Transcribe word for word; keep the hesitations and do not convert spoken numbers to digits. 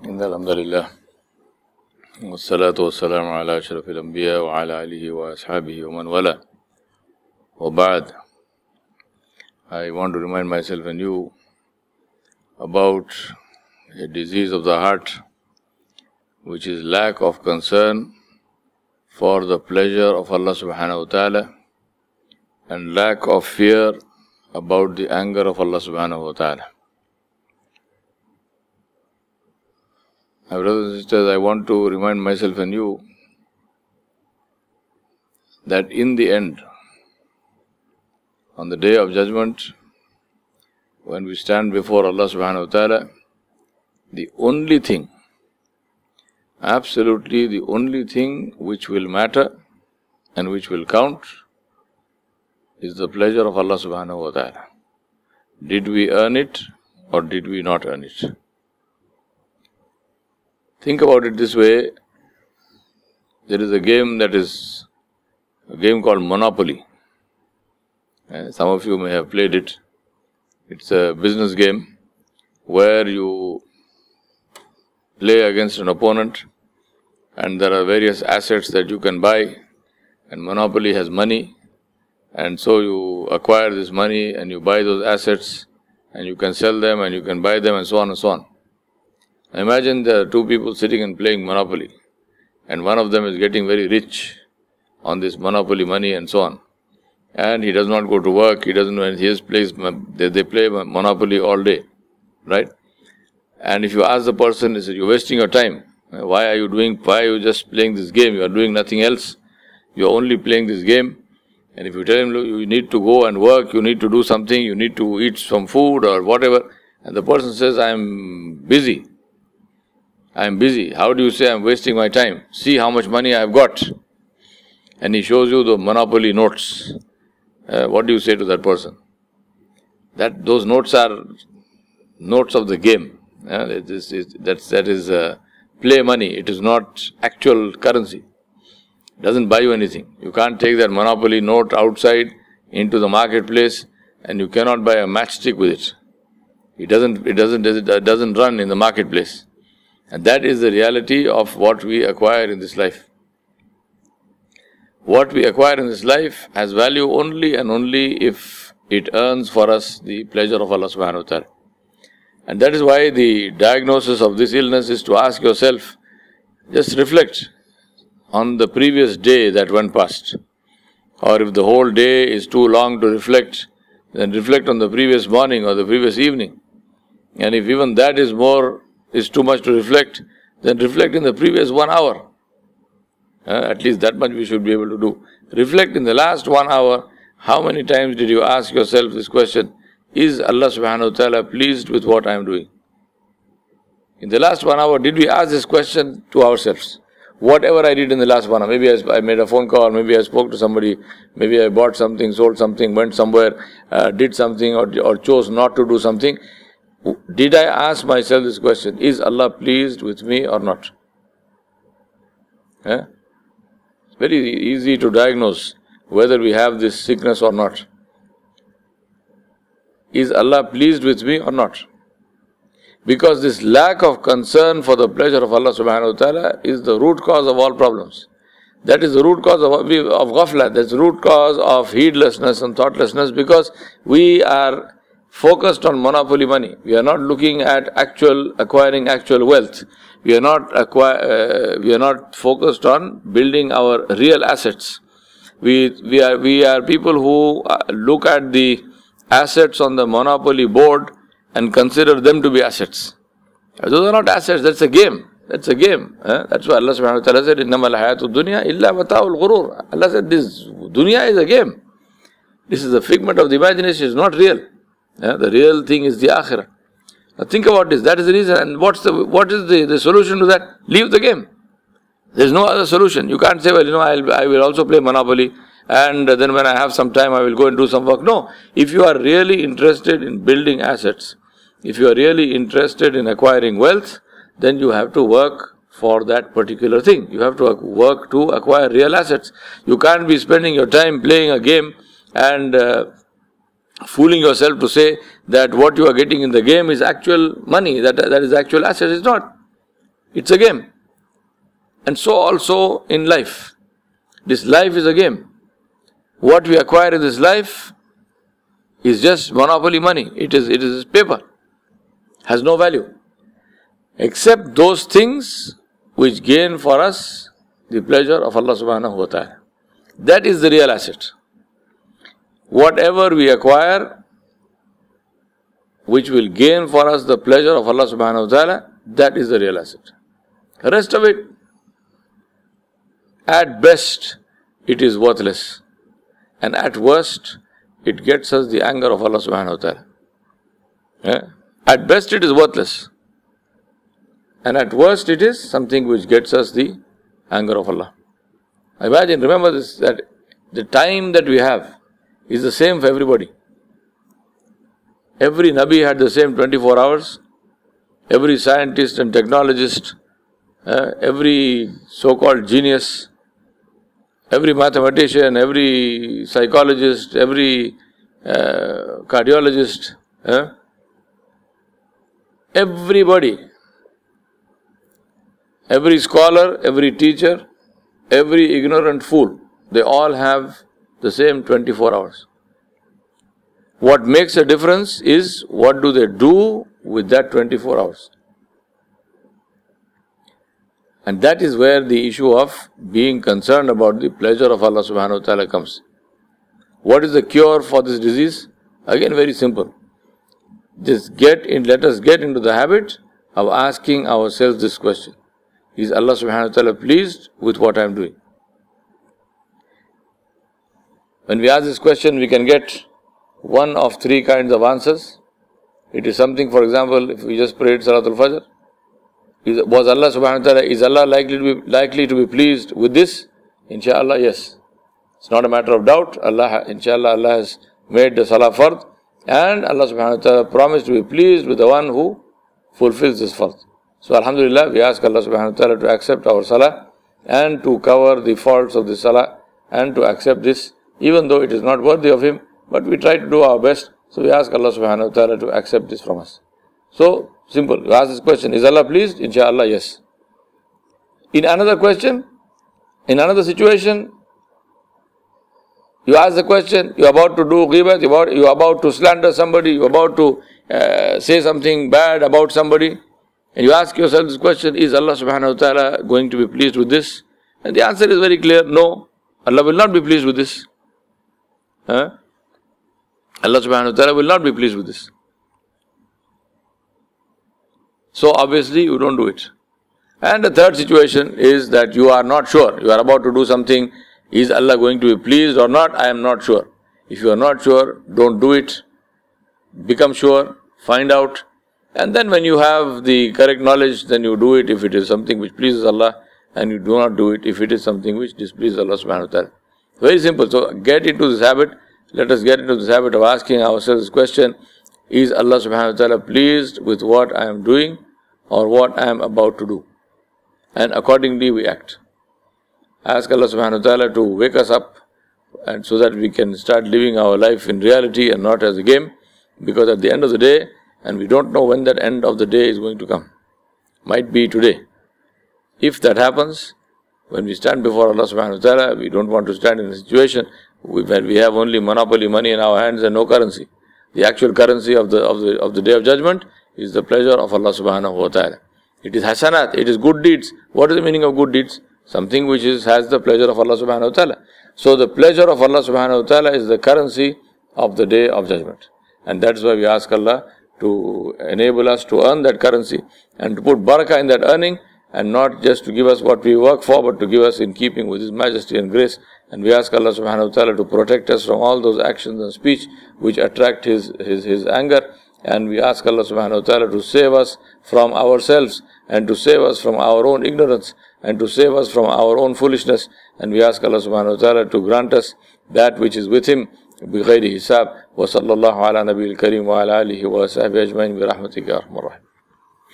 إن الحمد لله والصلاة والسلام على أشرف الأنبياء وعلى آله وأصحابه ومن والاه وبعد. I want to remind myself and you about a disease of the heart, which is lack of concern for the pleasure of Allah subhanahu wa ta'ala and lack of fear about the anger of Allah subhanahu wa ta'ala. My brothers and sisters, I want to remind myself and you that in the end, on the day of judgment, when we stand before Allah subhanahu wa ta'ala, the only thing, absolutely the only thing which will matter and which will count is the pleasure of Allah subhanahu wa ta'ala. Did we earn it or did we not earn it? Think about it this way. There is a game that is a game called Monopoly. Uh, some of you may have played it. It's a business game where you play against an opponent and there are various assets that you can buy, and Monopoly has money, and so you acquire this money and you buy those assets and you can sell them and you can buy them and so on and so on. Imagine there are two people sitting and playing Monopoly, and one of them is getting very rich on this Monopoly money and so on. And he does not go to work, he doesn't know anything, he just plays, they, they play Monopoly all day, right? And if you ask the person, he says, you're wasting your time. Why are you doing, why are you just playing this game? You are doing nothing else. You are only playing this game. And if you tell him, look, you need to go and work, you need to do something, you need to eat some food or whatever, and the person says, I'm busy. I am busy. How do you say I am wasting my time? See how much money I have got. And he shows you the Monopoly notes. Uh, what do you say to that person? That those notes are notes of the game. Uh, it is, it, that's, that is uh, play money. It is not actual currency. It doesn't buy you anything. You can't take that Monopoly note outside into the marketplace and you cannot buy a matchstick with it. It doesn't, it doesn't, it doesn't run in the marketplace. And that is the reality of what we acquire in this life. What we acquire in this life has value only and only if it earns for us the pleasure of Allah subhanahu wa ta'ala. And that is why the diagnosis of this illness is to ask yourself, just reflect on the previous day that went past. Or if the whole day is too long to reflect, then reflect on the previous morning or the previous evening. And if even that is more is too much to reflect, then reflect in the previous one hour. Uh, at least that much we should be able to do. Reflect in the last one hour, how many times did you ask yourself this question, is Allah subhanahu wa ta'ala pleased with what I am doing? In the last one hour, did we ask this question to ourselves? Whatever I did in the last one hour, maybe I, I made a phone call, maybe I spoke to somebody, maybe I bought something, sold something, went somewhere, uh, did something or, or chose not to do something. Did I ask myself this question, is Allah pleased with me or not? Eh? It's very easy to diagnose whether we have this sickness or not. Is Allah pleased with me or not? Because this lack of concern for the pleasure of Allah subhanahu wa ta'ala is the root cause of all problems. That is the root cause of, of ghafla, that's the root cause of heedlessness and thoughtlessness, because we are focused on monopoly money. We are not looking at actual acquiring actual wealth. We are not acquire, uh, we are not focused on building our real assets. We we are we are people who look at the assets on the monopoly board and consider them to be assets. Those are not assets. That's a game. That's a game. Eh? That's why Allah subhanahu wa ta'ala said, "Innama al-hayatu dunya illa mata'ul ghurur." Allah said, "This dunya is a game. This is a figment of the imagination. It's not real. Yeah, the real thing is the akhirah." Now think about this. That is the reason. And what's the what is the, the solution to that? Leave the game. There is no other solution. You can't say, well, you know, I'll, I will also play Monopoly, and then when I have some time, I will go and do some work. No. If you are really interested in building assets, if you are really interested in acquiring wealth, then you have to work for that particular thing. You have to work to acquire real assets. You can't be spending your time playing a game and uh, fooling yourself to say that what you are getting in the game is actual money, that that is actual assets. It's not. It's a game. And so also in life. This life is a game. What we acquire in this life is just monopoly money. It is, it is paper. Has no value. Except those things which gain for us the pleasure of Allah subhanahu wa ta'ala. That is the real asset. Whatever we acquire which will gain for us the pleasure of Allah subhanahu wa ta'ala, that is the real asset. The rest of it, at best, it is worthless. And at worst, it gets us the anger of Allah subhanahu wa ta'ala. Yeah? At best, it is worthless. And at worst, it is something which gets us the anger of Allah. Imagine, remember this, that the time that we have is the same for everybody. Every Nabi had the same twenty-four hours. Every scientist and technologist, uh, every so-called genius, every mathematician, every psychologist, every uh, cardiologist, uh, everybody, every scholar, every teacher, every ignorant fool, they all have the same twenty-four hours. What makes a difference is what do they do with that twenty-four hours. And that is where the issue of being concerned about the pleasure of Allah subhanahu wa ta'ala comes. What is the cure for this disease? Again, very simple. Just get in, let us get into the habit of asking ourselves this question. Is Allah subhanahu wa ta'ala pleased with what I am doing? When we ask this question, we can get one of three kinds of answers. It is something, for example, if we just prayed Salatul Fajr, is, was Allah subhanahu wa ta'ala, is Allah likely to be, likely to be pleased with this? Inshallah, yes. It's not a matter of doubt. Allah, inshallah, Allah has made the Salah fard, and Allah subhanahu wa ta'ala promised to be pleased with the one who fulfills this fard. So alhamdulillah, we ask Allah subhanahu wa ta'ala to accept our Salah and to cover the faults of the Salah and to accept this, even though it is not worthy of Him, but we try to do our best. So we ask Allah subhanahu wa ta'ala to accept this from us. So, simple. You ask this question, is Allah pleased? Inshallah, yes. In another question, in another situation, you ask the question, you are about to do ghibat, you are about, you are about to slander somebody, you are about to uh, say something bad about somebody, and you ask yourself this question, is Allah subhanahu wa ta'ala going to be pleased with this? And the answer is very clear, no. Allah will not be pleased with this. Huh? Allah subhanahu wa ta'ala will not be pleased with this. So obviously you don't do it. And the third situation is that you are not sure. You are about to do something. Is Allah going to be pleased or not? I am not sure. If you are not sure, don't do it. Become sure. Find out. And then when you have the correct knowledge, then you do it if it is something which pleases Allah, and you do not do it if it is something which displeases Allah subhanahu wa ta'ala. Very simple. So get into this habit. Let us get into this habit of asking ourselves this question, is Allah subhanahu wa ta'ala pleased with what I am doing or what I am about to do? And accordingly we act. Ask Allah subhanahu wa ta'ala to wake us up, and so that we can start living our life in reality and not as a game, because at the end of the day, and we don't know when that end of the day is going to come. Might be today. If that happens, when we stand before Allah subhanahu wa ta'ala, we don't want to stand in a situation where we have only monopoly money in our hands and no currency. The actual currency of the of the of the day of judgment is the pleasure of Allah subhanahu wa ta'ala. It is hasanat, it is good deeds. What is the meaning of good deeds? Something which is has the pleasure of Allah subhanahu wa ta'ala. So the pleasure of Allah subhanahu wa ta'ala is the currency of the day of judgment. And that's why we ask Allah to enable us to earn that currency and to put barakah in that earning, and not just to give us what we work for, but to give us in keeping with His majesty and grace. And we ask Allah subhanahu wa ta'ala to protect us from all those actions and speech which attract His, His, His anger. And we ask Allah subhanahu wa ta'ala to save us from ourselves, and to save us from our own ignorance, and to save us from our own foolishness. And we ask Allah subhanahu wa ta'ala to grant us that which is with Him, بغير حساب. وصلى الله على نبي الكريم وعلى آله وصحبه أجمعين برحمتك يا أرحم الراحمين.